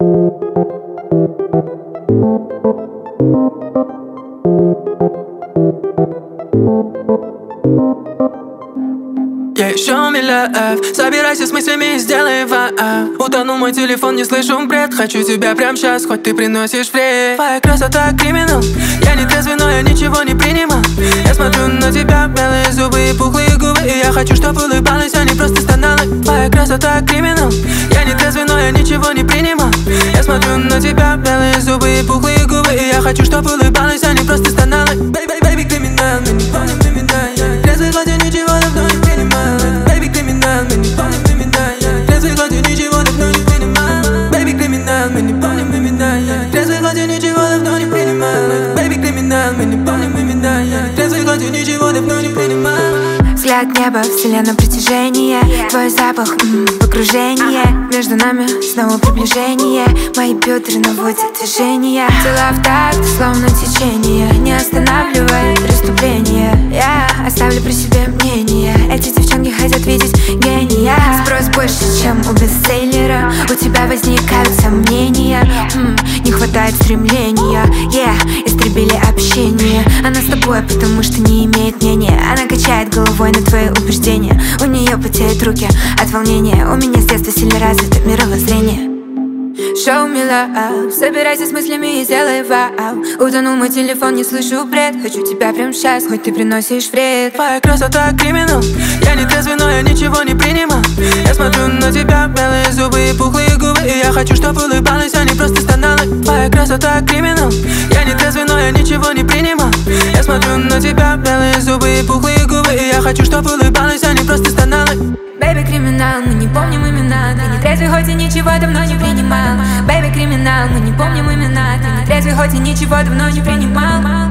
Я ищу миллиард, собирайся с мыслями и сделай вайб. Утонул мой телефон, не слышу бред. Хочу тебя прямо сейчас, хоть ты приносишь вред. Твоя красота криминал, я не трезвый, но я ничего не принимал. Я смотрю на тебя, белые зубы и пухлые губы, и я хочу, чтобы улыбалась, а не просто стонала. Твоя красота криминал, я не трезвый, но я ничего не принимал. Я смотрю на тебя, белые зубы и пухлые губы, и я хочу, чтобы улыбалась, а не просто стонала. Baby, криминал, мы не помним имена. Я не трезвый, хотя ничего давно не принимал. Baby, криминал, мы не помним имена. Я не трезвый, хотя ничего давно не принимал. Baby, криминал, мы не помним имена. Я не трезвый, хотя ничего давно не принимал. Baby, криминал, мы не помним имена. Я не трезвый, хотя ничего давно не принимал. Взгляд неба, вселенная притяжение. Твой запах, погружение. Между нами снова приближение. Мои бедра наводят движение. Тела в такт, словно течение. Не останавливай преступление. Я оставлю при себе мнение. Эти девчонки хотят видеть гения. Спрос больше, чем у бестселлера. У тебя возникают сомнения. Не хватает стремления. Истребили общение. Она с тобой, потому что не имеет мнения. Она качает головой на твои убеждения. У нее потеют руки от волнения. У меня с детства сильно развито мировоззрение. Show me love, собирайся с мыслями и сделай вау. Утонул мой телефон, не слышу бред. Хочу тебя прямо сейчас, хоть ты приносишь вред. Твоя красота криминал, я не трезвый, но я ничего не принимал. Я смотрю на тебя, белые зубы и пухлые губы, и я хочу, чтобы улыбалась, а не просто стонала. Твоя красота криминал, я не трезвый, но я ничего не принимал. Я смотрю на тебя, белые зубы и пухлые губы, и я хочу, чтобы улыбалась, а не просто стонала. Baby, криминал, мы не помним имена. Ты не трезвый, хоть и ничего давно не принимал. Baby, криминал, мы не помним имена. Ты не трезвый, хоть и ничего давно не принимал.